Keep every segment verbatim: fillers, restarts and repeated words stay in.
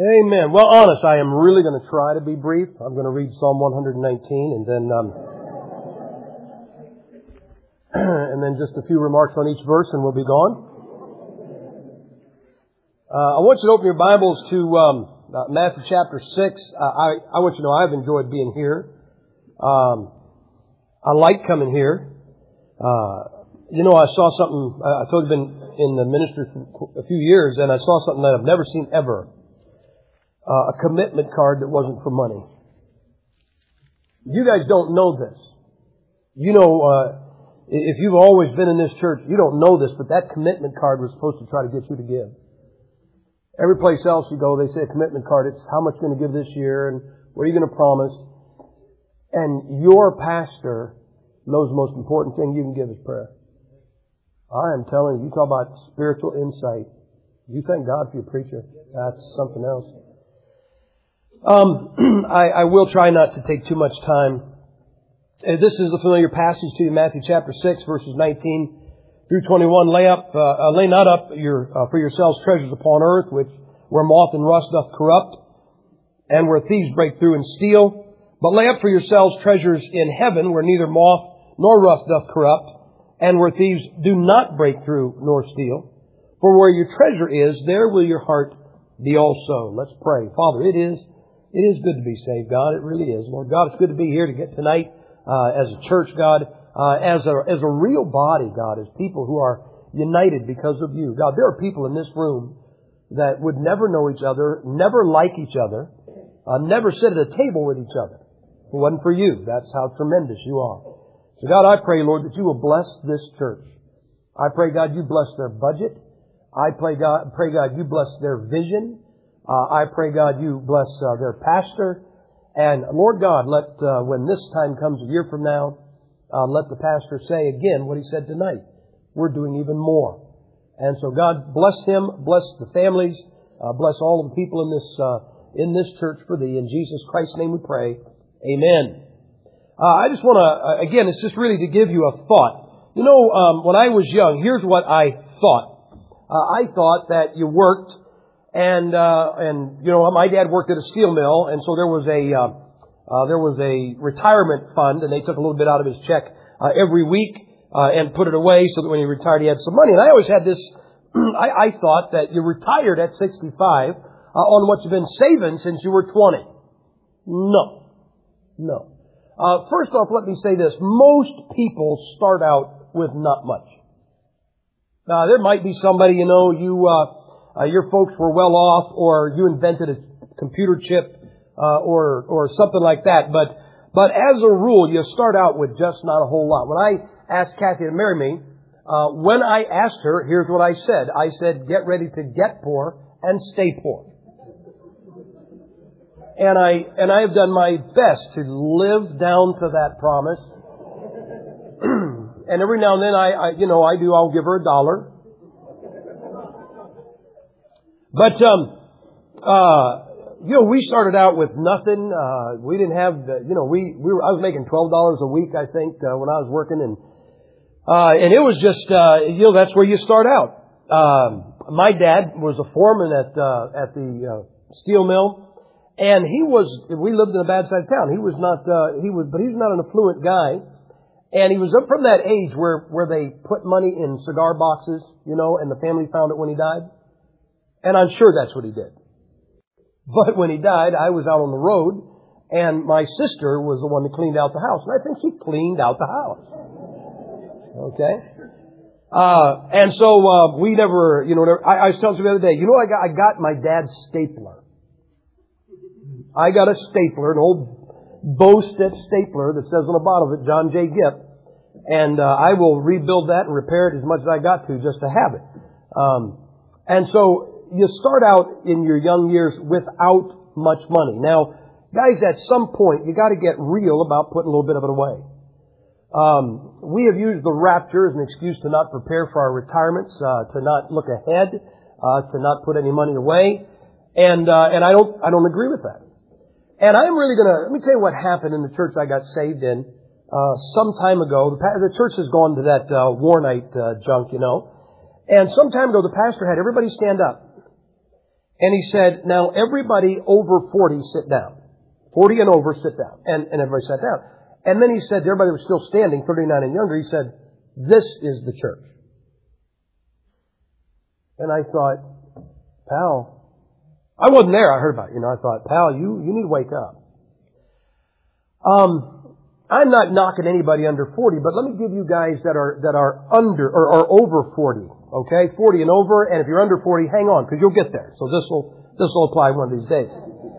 Amen. Well, honest, I am really going to try to be brief. I'm going to read Psalm one nineteen and then um, and then just a few remarks on each verse and we'll be gone. Uh, I want you to open your Bibles to um, uh, Matthew chapter six. Uh, I, I want you to know I've enjoyed being here. Um, I like coming here. Uh, you know, I saw something, I told you I've been in the ministry for a few years, and I saw something that I've never seen ever. Uh, a commitment card that wasn't for money. You guys don't know this. You know, uh, if you've always been in this church, you don't know this, but that commitment card was supposed to try to get you to give. Every place else you go, they say a commitment card, it's how much you're going to give this year and what are you going to promise. And your pastor knows the most important thing you can give is prayer. I am telling you, you talk about spiritual insight. You thank God for your preacher. That's something else. Um, I, I will try not to take too much time. Uh, this is a familiar passage to you, Matthew chapter six, verses nineteen through twenty-one. Lay up, uh, uh, lay not up your uh, for yourselves treasures upon earth, which where moth and rust doth corrupt, and where thieves break through and steal. But lay up for yourselves treasures in heaven, where neither moth nor rust doth corrupt, and where thieves do not break through nor steal. For where your treasure is, there will your heart be also. Let's pray. Father, it is. It is good to be saved, God. It really is. Lord God, it's good to be here to get tonight uh, as a church, God, uh, as a as a real body, God, as people who are united because of you. God, there are people in this room that would never know each other, never like each other, uh, never sit at a table with each other. If it wasn't for you, that's how tremendous you are. So God, I pray, Lord, that you will bless this church. I pray, God, you bless their budget. I pray, God, pray, God, you bless their vision. Uh, I pray, God, you bless uh, their pastor. And Lord God, let uh, when this time comes a year from now, uh, let the pastor say again what he said tonight. We're doing even more. And so God, bless him, bless the families, uh, bless all of the people in this uh, in this church for thee. In Jesus Christ's name we pray. Amen. Uh, I just want to, uh, again, it's just really to give you a thought. You know, um, when I was young, here's what I thought. Uh, I thought that you worked And, uh, and, you know, my dad worked at a steel mill, and so there was a, uh, uh, there was a retirement fund, and they took a little bit out of his check, uh, every week, uh, and put it away so that when he retired he had some money. And I always had this, I, I thought that you retired at sixty-five, uh, on what you've been saving since you were twenty. No. No. Uh, first off, let me say this. Most people start out with not much. Now, there might be somebody, you know, you, uh, Uh, your folks were well off, or you invented a computer chip, uh, or or something like that. But but as a rule, you start out with just not a whole lot. When I asked Kathy to marry me, uh, when I asked her, here's what I said. I said, get ready to get poor and stay poor. And I and I have done my best to live down to that promise. And every now and then, I, I you know I do. I'll give her a dollar. But, um, uh, you know, we started out with nothing. Uh, we didn't have, the, you know, we, we were, I was making twelve dollars a week, I think, uh, when I was working. And, uh, and it was just, uh, you know, that's where you start out. Um, my dad was a foreman at, uh, at the, uh, steel mill. And he was, we lived in a bad side of town. He was not, uh, he was, but he was not an affluent guy. And he was up from that age where, where they put money in cigar boxes, you know, and the family found it when he died. And I'm sure that's what he did. But when he died, I was out on the road, and my sister was the one that cleaned out the house. And I think she cleaned out the house. Okay? Uh, and so, uh, we never, you know, never, I, I was telling you the other day, you know, I got, I got my dad's stapler. I got a stapler, an old Bowstead stapler that says on the bottom of it, John J. Gipp. And, uh, I will rebuild that and repair it as much as I got to just to have it. Um, and so, you start out in your young years without much money. Now, guys, at some point, you got to get real about putting a little bit of it away. Um, we have used the rapture as an excuse to not prepare for our retirements, uh, to not look ahead, uh, to not put any money away, and uh, and I don't I don't agree with that. And I'm really going to let me tell you what happened in the church I got saved in uh, some time ago. The, the church has gone to that uh, war night uh, junk, you know, and some time ago the pastor had everybody stand up. And he said, now everybody over forty sit down. forty and over sit down. And, and everybody sat down. And then he said to everybody that was still standing, thirty-nine and younger, he said, this is the church. And I thought, pal, I wasn't there, I heard about it. You know, I thought, pal, you, you need to wake up. Um, I'm not knocking anybody under forty, but let me give you guys that are, that are under, or are over forty. Okay? forty and over, and if you're under forty, hang on, because you'll get there. So this will, this will apply one of these days.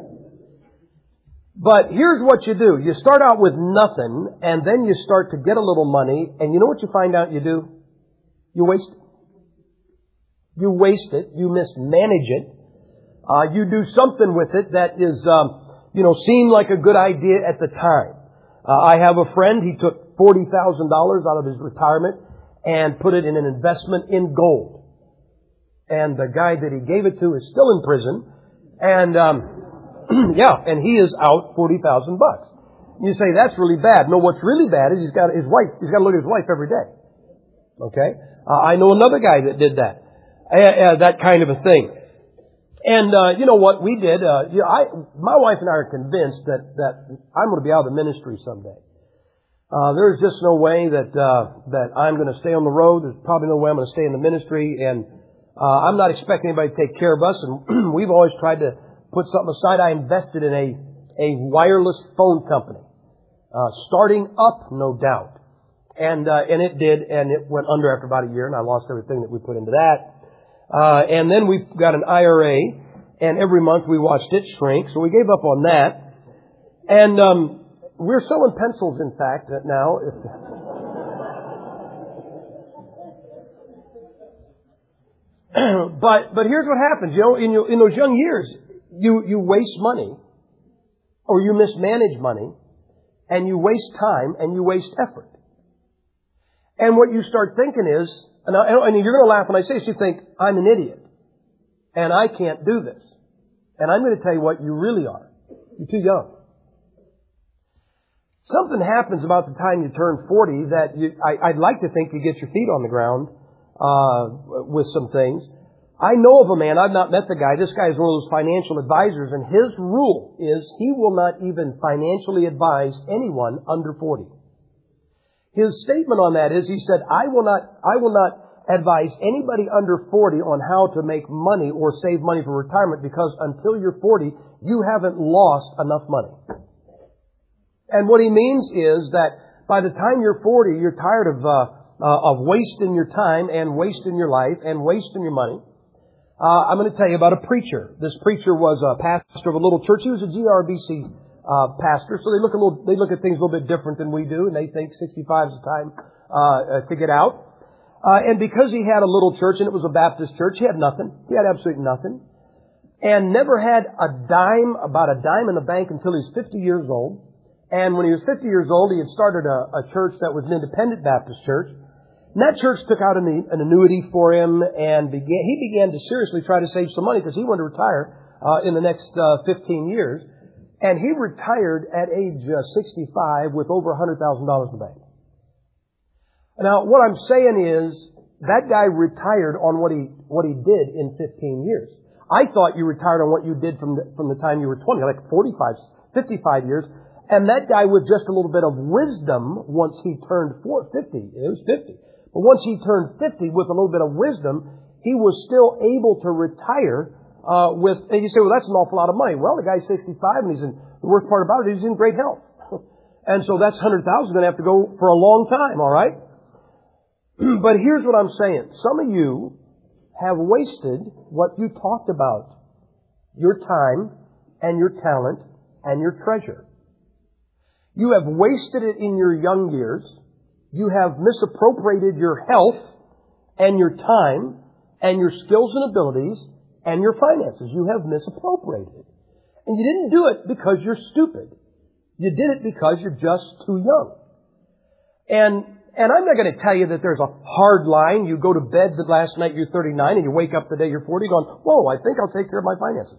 But here's what you do. You start out with nothing, and then you start to get a little money, and you know what you find out you do? You waste it. You waste it. You mismanage it. Uh, you do something with it that is, um, you know, seemed like a good idea at the time. Uh, I have a friend, he took forty thousand dollars out of his retirement and put it in an investment in gold. And the guy that he gave it to is still in prison. And, um, yeah, and he is out forty thousand bucks. You say, that's really bad. No, what's really bad is he's got his wife, he's got to look at his wife every day. Okay? Uh, I know another guy that did that. Uh, uh, that kind of a thing. And, uh, you know what we did? Uh, you know, I, my wife and I are convinced that, that I'm going to be out of the ministry someday. Uh, there's just no way that, uh, that I'm going to stay on the road. There's probably no way I'm going to stay in the ministry. And, uh, I'm not expecting anybody to take care of us. And we've always tried to put something aside. I invested in a, a wireless phone company. Uh, starting up, no doubt. And, uh, and it did, and it went under after about a year, and I lost everything that we put into that. Uh, and then we got an I R A, and every month we watched it shrink, so we gave up on that. And um, we're selling pencils, in fact, now. but but here's what happens. You know, in your, in those young years, you you waste money, or you mismanage money, and you waste time, and you waste effort. And what you start thinking is, and, I, and you're going to laugh when I say this, you think, I'm an idiot. And I can't do this. And I'm going to tell you what you really are. You're too young. Something happens about the time you turn forty that you, I, I'd like to think you get your feet on the ground uh, with some things. I know of a man, I've not met the guy. This guy is one of those financial advisors, and his rule is he will not even financially advise anyone under forty. His statement on that is, he said, I will not, I will not advise anybody under forty on how to make money or save money for retirement, because until you're forty, you haven't lost enough money. And what he means is that by the time you're forty, you're tired of, uh, uh, of wasting your time and wasting your life and wasting your money. Uh, I'm going to tell you about a preacher. This preacher was a pastor of a little church. He was a G R B C Uh, pastor, so they look a little, they look at things a little bit different than we do, and they think sixty-five is the time uh, to get out. Uh, and because he had a little church, and it was a Baptist church, he had nothing. He had absolutely nothing, and never had a dime, about a dime in the bank until he was fifty years old. And when he was fifty years old, he had started a, a church that was an independent Baptist church. And that church took out an, an annuity for him, and began, he began to seriously try to save some money because he wanted to retire uh, in the next uh, fifteen years. And he retired at age uh, sixty-five with over one hundred thousand dollars in the bank. Now, what I'm saying is, that guy retired on what he what he did in fifteen years. I thought you retired on what you did from the, from the time you were twenty, like forty-five, fifty-five years. And that guy with just a little bit of wisdom, once he turned fifty, it was fifty. But once he turned fifty with a little bit of wisdom, he was still able to retire Uh, with, and you say, well, that's an awful lot of money. Well, the guy's sixty-five, and he's in, the worst part about it is he's in great health. And so that's one hundred thousand dollars going to have to go for a long time, all right? But here's what I'm saying. Some of you have wasted what you talked about. Your time, and your talent, and your treasure. You have wasted it in your young years. You have misappropriated your health, and your time, and your skills and abilities, and your finances. You have misappropriated. And you didn't do it because you're stupid. You did it because you're just too young. And, and I'm not going to tell you that there's a hard line. You go to bed the last night you're thirty-nine and you wake up the day you're forty going, whoa, I think I'll take care of my finances.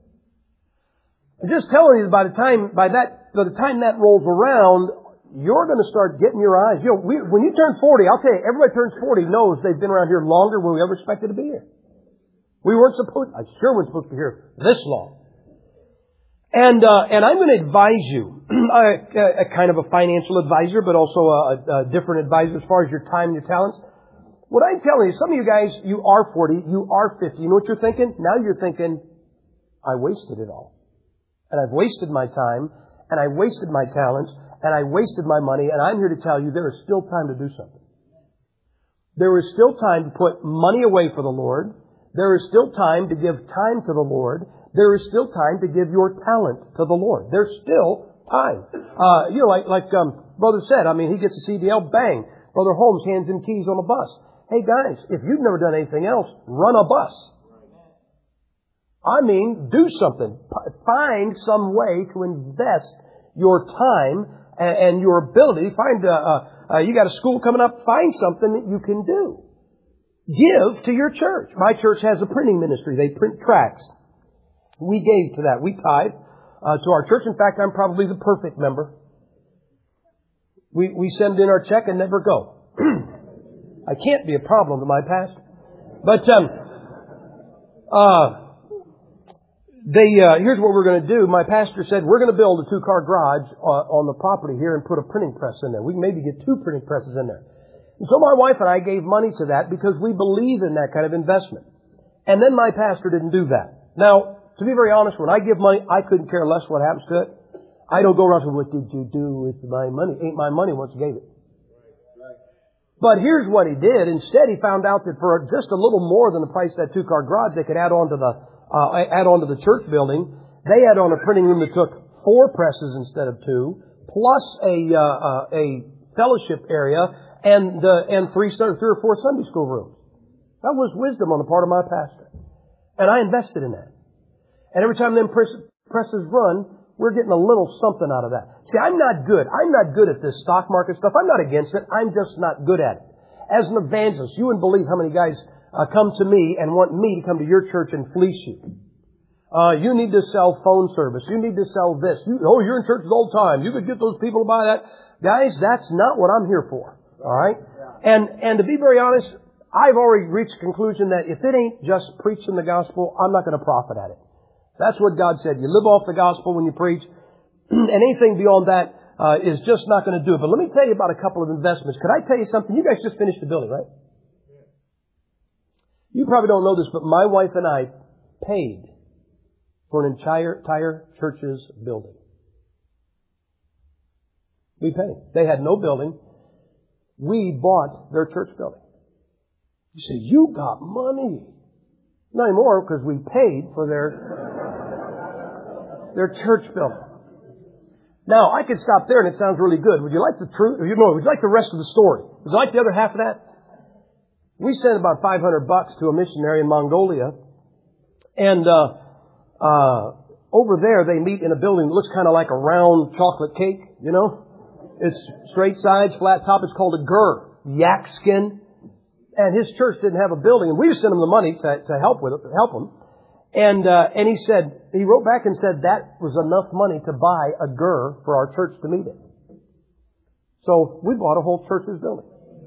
I'm just telling you, by the time, by that, by the time that rolls around, you're going to start getting your eyes. You know, we, when you turn forty, I'll tell you, everybody turns forty knows they've been around here longer than we ever expected to be here. We weren't supposed, I sure weren't supposed to be here this long. And, uh, and I'm going to advise you, a, a kind of a financial advisor, but also a, a different advisor as far as your time and your talents. What I'm telling you, some of you guys, you are forty, you are fifty. You know what you're thinking? Now you're thinking, I wasted it all. And I've wasted my time, and I wasted my talents, and I wasted my money, and I'm here to tell you there is still time to do something. There is still time to put money away for the Lord. There is still time to give time to the Lord. There is still time to give your talent to the Lord. There's still time. Uh, you know, like, like, um, Brother said, I mean, he gets a C D L, bang. Brother Holmes hands him keys on a bus. Hey guys, if you've never done anything else, run a bus. I mean, do something. Find some way to invest your time and your ability. Find, uh, uh, uh, you got a school coming up, find something that you can do. Give to your church. My church has a printing ministry. They print tracts. We gave to that. We tithe uh, to our church. In fact, I'm probably the perfect member. We, we send in our check and never go. I can't be a problem to my pastor. But, um, uh, they, uh, here's what we're going to do. My pastor said, we're going to build a two-car garage uh, on the property here and put a printing press in there. We can maybe get two printing presses in there. And so my wife and I gave money to that because we believe in that kind of investment. And then my pastor didn't do that. Now, to be very honest, when I give money, I couldn't care less what happens to it. I don't go around saying, what did you do with my money? It ain't my money once you gave it. But here's what he did. Instead, he found out that for just a little more than the price of that two-car garage, they could add on to the uh, add on to the church building. They had on a printing room that took four presses instead of two, plus a uh, uh, a fellowship area and uh, and three three or four Sunday school rooms. That was wisdom on the part of my pastor, and I invested in that. And every time them press, presses run, we're getting a little something out of that. See, I'm not good. I'm not good at this stock market stuff. I'm not against it. I'm just not good at it. As an evangelist, you wouldn't believe how many guys uh, come to me and want me to come to your church and fleece you. Uh, you need to sell phone service. You need to sell this. You, oh, you're in churches all the time. You could get those people to buy that. Guys, that's not what I'm here for. All right? And, and to be very honest, I've already reached the conclusion that if it ain't just preaching the gospel, I'm not going to profit at it. That's what God said. You live off the gospel when you preach. And anything beyond that uh, is just not going to do it. But let me tell you about a couple of investments. Could I tell you something? You guys just finished the building, right? You probably don't know this, but my wife and I paid for an entire, entire church's building. We paid. They had no building. We bought their church building. You say, you got money. Not anymore, because we paid for their their church building. Now, I could stop there and it sounds really good. Would you like the truth? You know, would you like the rest of the story? Would you like the other half of that? We sent about five hundred bucks to a missionary in Mongolia. And uh, uh, over there, they meet in a building that looks kind of like a round chocolate cake, you know? It's straight sides, flat top. It's called a gur, yak skin. And his church didn't have a building, and we just sent him the money to, to help with it, to help him. And uh, and he said, he wrote back and said that was enough money to buy a gur for our church to meet in. So we bought a whole church's building.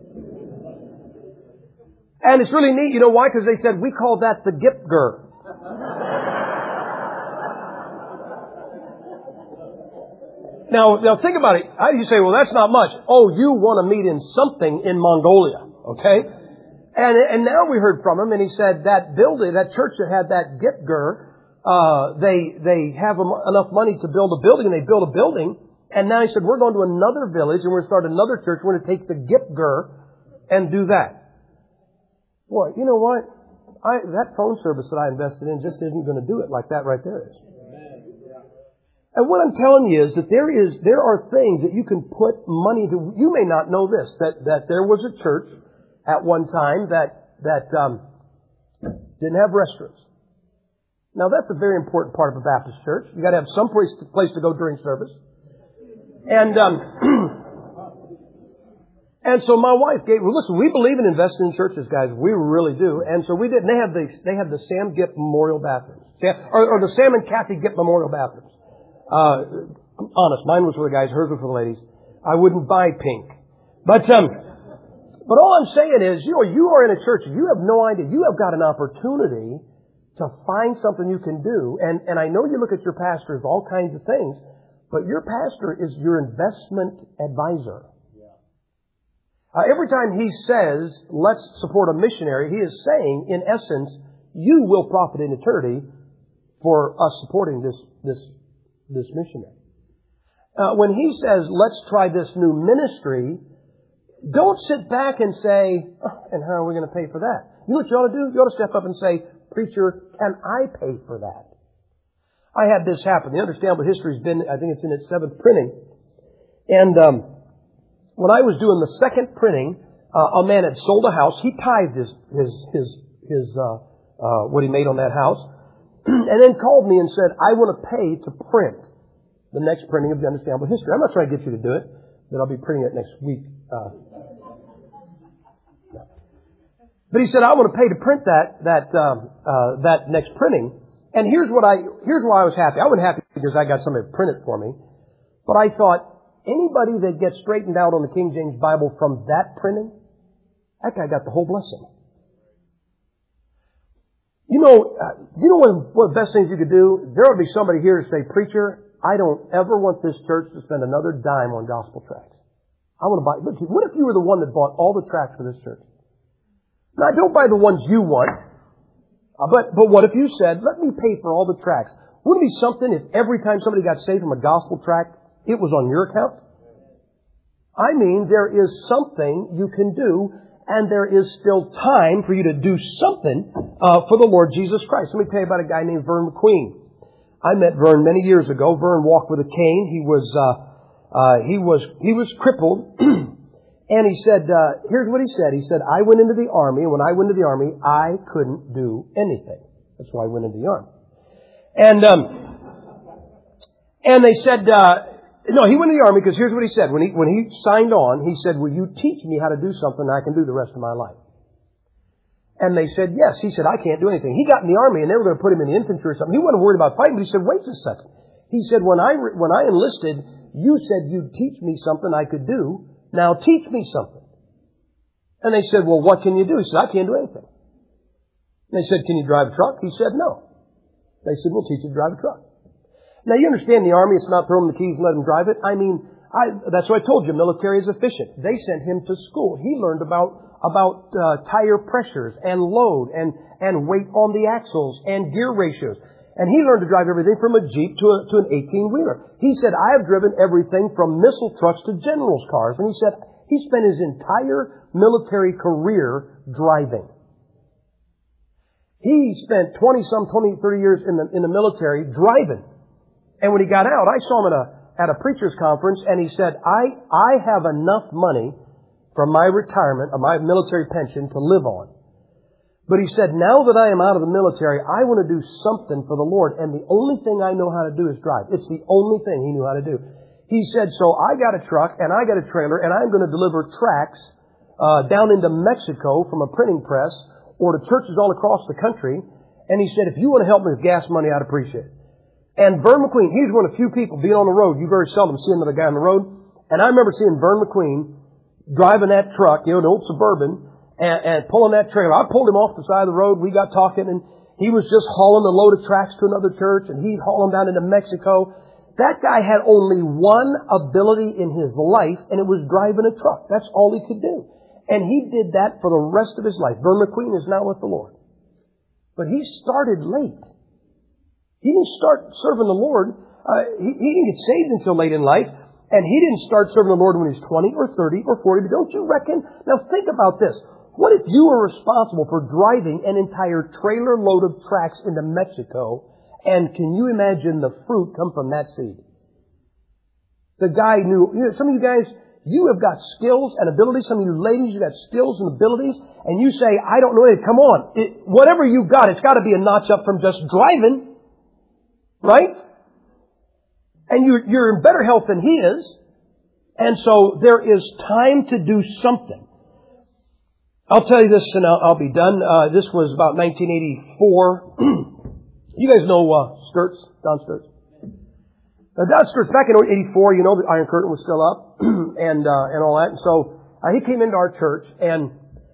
And it's really neat, you know why? Because they said we call that the Gip Gur. Now, now think about it. How do you say, well, that's not much? Oh, you want to meet in something in Mongolia, okay? And, and now we heard from him, and he said that building, that church that had that Gipgur, uh, they, they have enough money to build a building, and they built a building. And now he said, we're going to another village, and we're going to start another church. We're going to take the Gipgur and do that. Boy, you know what? I, that phone service that I invested in just isn't going to do it like that right there is. And what I'm telling you is that there is, there are things that you can put money to. You may not know this, that, that there was a church at one time that, that, um, didn't have restrooms. Now that's a very important part of a Baptist church. You gotta have some place to, place to go during service. And, um, and so my wife gave, well, listen, we believe in investing in churches, guys. We really do. And so we did, and they have the, they have the Sam Gipp Memorial bathrooms. Or, or the Sam and Kathy Gipp Memorial bathrooms. Uh, I'm honest, mine was for the guys, hers was for the ladies. I wouldn't buy pink. But, um, But all I'm saying is, you know, you are in a church, you have no idea. You have got an opportunity to find something you can do. And, and I know you look at your pastor as all kinds of things, but your pastor is your investment advisor. Uh, every time he says, let's support a missionary, he is saying, in essence, you will profit in eternity for us supporting this, this, this missionary. Uh, when he says, let's try this new ministry, don't sit back and say, oh, and how are we going to pay for that? You know what you ought to do? You ought to step up and say, preacher, can I pay for that? I had this happen. The Understandable History has been, I think it's in its seventh printing. And um, when I was doing the second printing, uh, a man had sold a house. He tithed his, his, his, his uh, uh, what he made on that house. And then called me and said, I want to pay to print the next printing of the Understandable History. I'm not trying to get you to do it, but I'll be printing it next week. Uh, but he said, I want to pay to print that, that, um, uh, that next printing. And here's what I, here's why I was happy. I wasn't happy because I got somebody to print it for me. But I thought, anybody that gets straightened out on the King James Bible from that printing, that guy got the whole blessing. You know, uh, you know what, one of the best things you could do? There would be somebody here to say, preacher, I don't ever want this church to spend another dime on gospel tracts. I want to buy, look, what if you were the one that bought all the tracts for this church? Now, don't buy the ones you want. Uh, but, but what if you said, let me pay for all the tracts? Wouldn't it be something if every time somebody got saved from a gospel tract, it was on your account? I mean, there is something you can do, and there is still time for you to do something uh, for the Lord Jesus Christ. Let me tell you about a guy named Vern McQueen. I met Vern many years ago. Vern walked with a cane. He was uh, uh, he was he was crippled, and he said, uh, "Here's what he said." He said, "I went into the army, and when I went into the army, I couldn't do anything. That's why I went into the army." And um, and they said, uh, "No, he went into the army because here's what he said. When he when he signed on, he said, "Will you teach me how to do something I can do the rest of my life?" And they said, yes. He said, I can't do anything. He got in the army and they were going to put him in the infantry or something. He wasn't worried about fighting, but he said, wait a second. He said, when I, when I enlisted, you said you'd teach me something I could do. Now teach me something. And they said, well, what can you do? He said, I can't do anything. And they said, can you drive a truck? He said, no. They said, we'll teach you to drive a truck. Now you understand the army, it's not throw them the keys and let them drive it. I mean, I, that's what I told you, military is efficient. They sent him to school. He learned about about uh, tire pressures and load and, and weight on the axles and gear ratios. And he learned to drive everything from a Jeep to, a, to an eighteen-wheeler. He said, I have driven everything from missile trucks to general's cars. And he said, he spent his entire military career driving. He spent twenty-some, twenty, thirty years in the, in the military driving. And when he got out, I saw him at a, at a preacher's conference, and he said, I, I have enough money from my retirement, or my military pension, to live on. But he said, now that I am out of the military, I want to do something for the Lord, and the only thing I know how to do is drive. It's the only thing he knew how to do. He said, so I got a truck, and I got a trailer, and I'm going to deliver tracts uh, down into Mexico from a printing press, or to churches all across the country. And he said, if you want to help me with gas money, I'd appreciate it. And Vern McQueen, he's one of the few people being on the road. You very seldom see another guy on the road. And I remember seeing Vern McQueen driving that truck, you know, an old Suburban, and, and pulling that trailer. I pulled him off the side of the road. We got talking, and he was just hauling a load of tracts to another church, and he'd haul them down into Mexico. That guy had only one ability in his life, and it was driving a truck. That's all he could do. And he did that for the rest of his life. Vern McQueen is now with the Lord. But he started late. He didn't start serving the Lord. Uh, he, he didn't get saved until late in life. And he didn't start serving the Lord when he was twenty or thirty or forty. But don't you reckon? Now think about this. What if you were responsible for driving an entire trailer load of tracts into Mexico? And can you imagine the fruit come from that seed? The guy knew, you know, some of you guys, you have got skills and abilities. Some of you ladies, you got skills and abilities. And you say, I don't know it. Come on. It, whatever you've got, it's got to be a notch up from just driving. Right? And you're, you're in better health than he is. And so there is time to do something. I'll tell you this and I'll, I'll be done. Uh, this was about nineteen eighty-four. You guys know uh, Sturts, Don Sturts. Now, Don Sturts, back in eighty-four, you know, the Iron Curtain was still up and uh, and all that. And so uh, he came into our church, and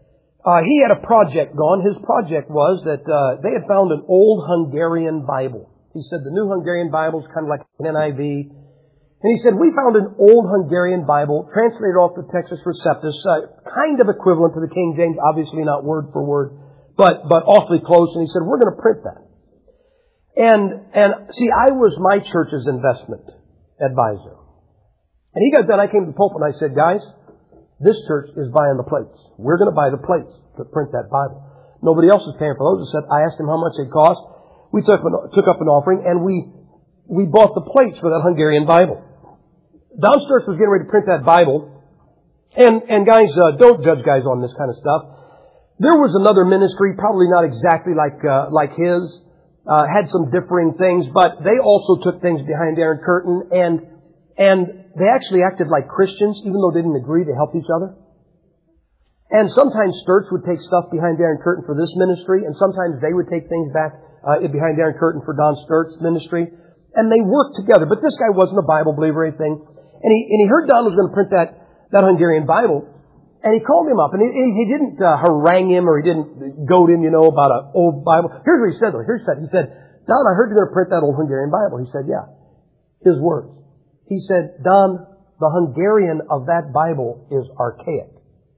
Uh, he had a project going. His project was that uh, they had found an old Hungarian Bible. He said the New Hungarian Bible is kind of like an N I V. And he said, we found an old Hungarian Bible, translated off the Textus Receptus, uh, kind of equivalent to the King James, obviously not word for word, but but awfully close. And he said, we're going to print that. And and see, I was my church's investment advisor. And he got done. I came to the pulpit and I said, guys, this church is buying the plates. We're going to buy the plates to print that Bible. Nobody else is paying for those. I said, I asked him how much it cost. We took took up an offering and we we bought the plates for that Hungarian Bible. Don Sturz was getting ready to print that Bible. And, and guys, uh, don't judge guys on this kind of stuff. There was another ministry, probably not exactly like, uh, like his, uh, had some differing things, but they also took things behind the Iron Curtain and, and they actually acted like Christians, even though they didn't agree. They helped each other. And sometimes Sturz would take stuff behind the Iron Curtain for this ministry, and sometimes they would take things back, uh, behind the Iron Curtain for Don Sturz's ministry. And they worked together. But this guy wasn't a Bible believer or anything. And he, and he heard Don was going to print that, that Hungarian Bible. And he called him up. And he, he didn't uh, harangue him or he didn't goad him, you know, about an old Bible. Here's what he said, though. Here's what he said. Don, I heard you're going to print that old Hungarian Bible. He said, yeah. His words. He said, Don, the Hungarian of that Bible is archaic.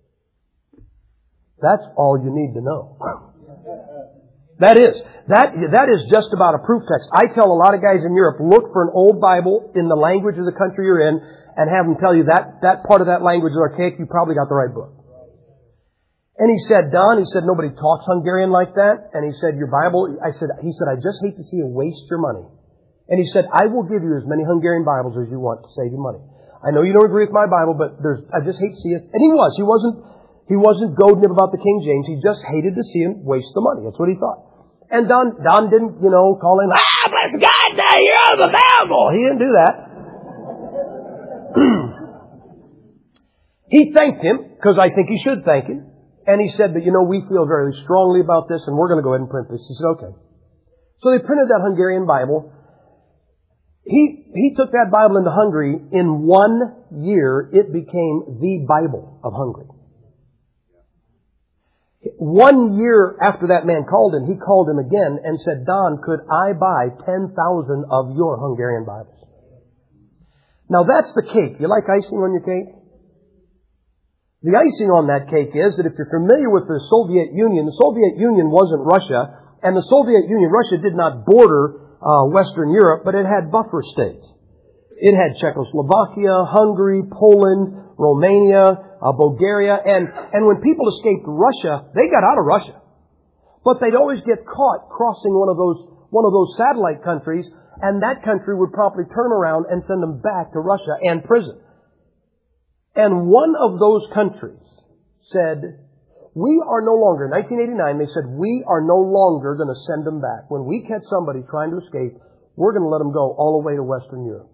That's all you need to know. That is. That, that is just about a proof text. I tell a lot of guys in Europe, look for an old Bible in the language of the country you're in and have them tell you that, that part of that language is archaic. You probably got the right book. And he said, Don, he said, nobody talks Hungarian like that. And he said, your Bible, I said, he said, I just hate to see you waste your money. And he said, I will give you as many Hungarian Bibles as you want to save you money. I know you don't agree with my Bible, but there's, I just hate to see it. And he was. He wasn't, he wasn't goading him about the King James. He just hated to see him waste the money. That's what he thought. And Don, Don didn't, you know, call him, ah, bless God, now you're on the Bible. He didn't do that. He thanked him, because I think he should thank him. And he said, but you know, we feel very strongly about this, and we're going to go ahead and print this. He said, okay. So they printed that Hungarian Bible. He, he took that Bible into Hungary. In one year, it became the Bible of Hungary. One year after that man called him, he called him again and said, Don, could I buy ten thousand of your Hungarian Bibles? Now that's the cake. You like icing on your cake? The icing on that cake is that if you're familiar with the Soviet Union, the Soviet Union wasn't Russia, and the Soviet Union, Russia did not border uh, Western Europe, but it had buffer states. It had Czechoslovakia, Hungary, Poland, Romania, uh, Bulgaria, and, and when people escaped Russia, they got out of Russia. But they'd always get caught crossing one of those, one of those satellite countries, and that country would promptly turn around and send them back to Russia and prison. And one of those countries said, we are no longer, in nineteen eighty-nine, they said, we are no longer going to send them back. When we catch somebody trying to escape, we're going to let them go all the way to Western Europe.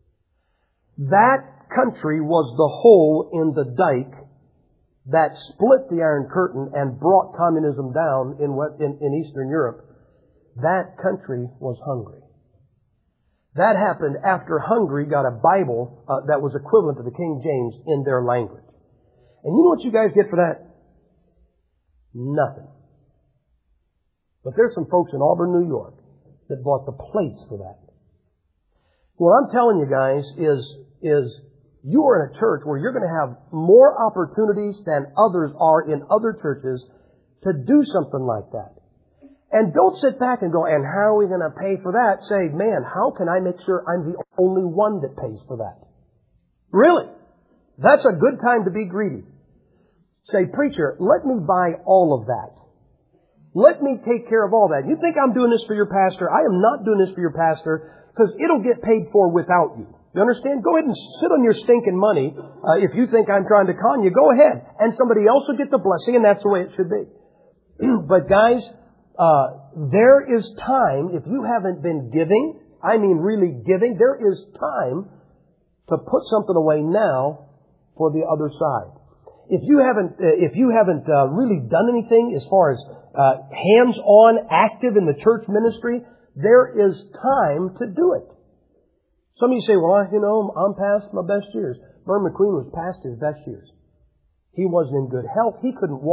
That country was the hole in the dike that split the Iron Curtain and brought communism down in, in, in Eastern Europe. That country was Hungary. That happened after Hungary got a Bible uh, that was equivalent to the King James in their language. And you know what you guys get for that? Nothing. But there's some folks in Auburn, New York that bought the plates for that. What I'm telling you guys is, is you are in a church where you're going to have more opportunities than others are in other churches to do something like that. And don't sit back and go, and how are we going to pay for that? Say, man, how can I make sure I'm the only one that pays for that? Really? That's a good time to be greedy. Say, preacher, let me buy all of that. Let me take care of all that. You think I'm doing this for your pastor? I am not doing this for your pastor because it'll get paid for without you. You understand? Go ahead and sit on your stinking money. Uh, if you think I'm trying to con you, go ahead. And somebody else will get the blessing, and that's the way it should be. But guys, uh, there is time, if you haven't been giving, I mean really giving, there is time to put something away now for the other side. If you haven't, uh, if you haven't uh, really done anything as far as uh, hands-on, active in the church ministry, there is time to do it. Some of you say, well, you know, I'm past my best years. Vern McQueen was past his best years. He wasn't in good health. He couldn't walk.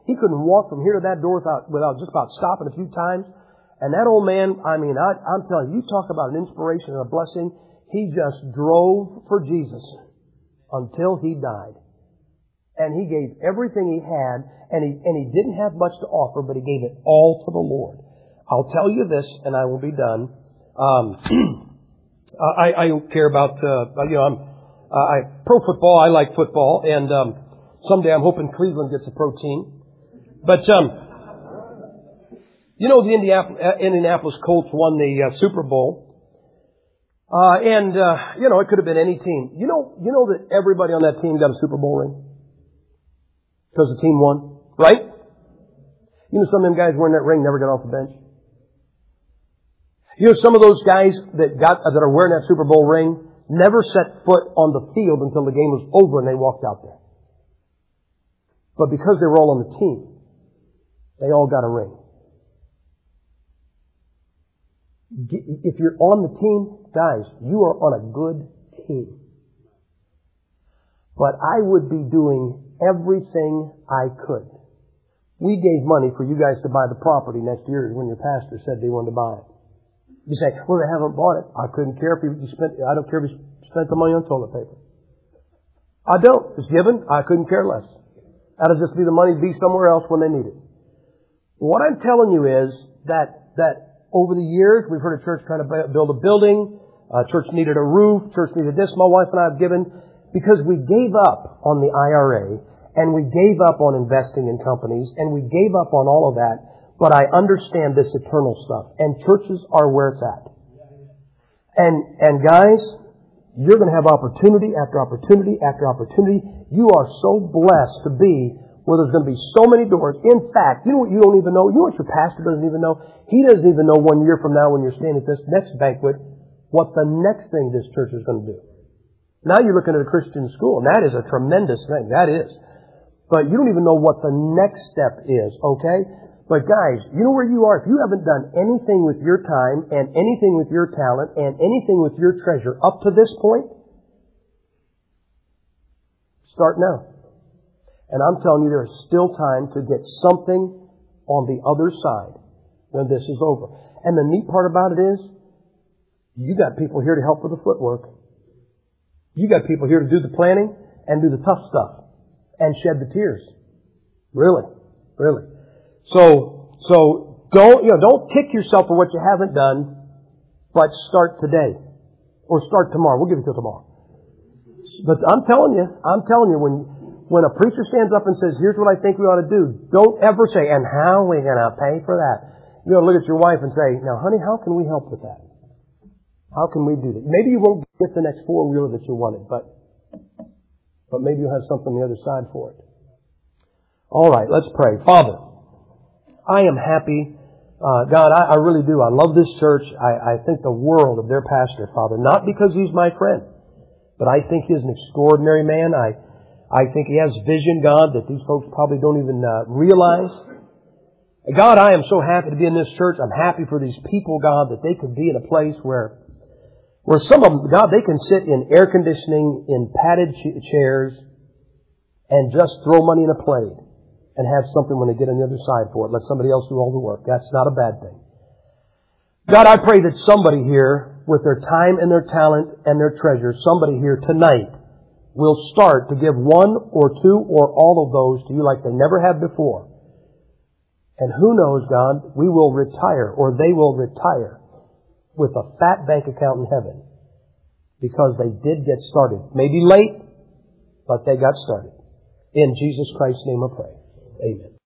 He couldn't walk from here to that door without, without just about stopping a few times. And that old man, I mean, I, I'm telling you, you talk about an inspiration and a blessing. He just drove for Jesus until he died. And he gave everything he had, and he, and he didn't have much to offer, but he gave it all to the Lord. I'll tell you this, and I will be done. Um, I, I don't care about, uh, you know, I'm, uh, I, pro football, I like football, and, um, someday I'm hoping Cleveland gets a pro team. But, um, you know, the Indianapolis, Indianapolis Colts won the uh, Super Bowl. Uh, and, uh, you know, it could have been any team. You know, you know that everybody on that team got a Super Bowl ring? Because the team won, right? You know, some of them guys wearing that ring never got off the bench. You know, some of those guys that got, that are wearing that Super Bowl ring never set foot on the field until the game was over and they walked out there. But because they were all on the team, they all got a ring. If you're on the team, guys, you are on a good team. But I would be doing everything I could. We gave money for you guys to buy the property next year when your pastor said they wanted to buy it. You say, well, they haven't bought it. I couldn't care if you spent, I don't care if you spent the money on toilet paper. I don't. It's given. I couldn't care less. That'll just be the money to be somewhere else when they need it. What I'm telling you is that, that over the years, we've heard a church trying to build a building. Uh, church needed a roof. Church needed this. My wife and I have given because we gave up on the I R A and we gave up on investing in companies and we gave up on all of that. But I understand this eternal stuff. And churches are where it's at. And, and guys, you're going to have opportunity after opportunity after opportunity. You are so blessed to be where there's going to be so many doors. In fact, you know what you don't even know? You know what your pastor doesn't even know? He doesn't even know one year from now when you're standing at this next banquet what the next thing this church is going to do. Now you're looking at a Christian school, and that is a tremendous thing. That is. But you don't even know what the next step is, okay? But guys, you know where you are. If you haven't done anything with your time and anything with your talent and anything with your treasure up to this point, start now. And I'm telling you, there's still time to get something on the other side when this is over. And the neat part about it is, you got people here to help with the footwork. You got people here to do the planning and do the tough stuff and shed the tears. Really, really. So, so don't, you know, don't kick yourself for what you haven't done, but start today. Or start tomorrow. We'll give it till tomorrow. But I'm telling you, I'm telling you, when, when a preacher stands up and says, here's what I think we ought to do, don't ever say, and how are we going to pay for that? You know, look at your wife and say, now honey, how can we help with that? How can we do that? Maybe you won't get the next four-wheeler that you wanted, but, but maybe you'll have something on the other side for it. All right, let's pray. Father, I am happy. Uh, God, I, I really do. I love this church. I, I think the world of their pastor, Father, not because he's my friend, but I think he's an extraordinary man. I, I think he has vision, God, that these folks probably don't even uh, realize. God, I am so happy to be in this church. I'm happy for these people, God, that they could be in a place where Where some of them, God, they can sit in air conditioning, in padded chairs, and just throw money in a plate and have something when they get on the other side for it. Let somebody else do all the work. That's not a bad thing. God, I pray that somebody here, with their time and their talent and their treasure, somebody here tonight will start to give one or two or all of those to you like they never have before. And who knows, God, we will retire, or they will retire with a fat bank account in heaven because they did get started. Maybe late, but they got started. In Jesus Christ's name I pray. Amen.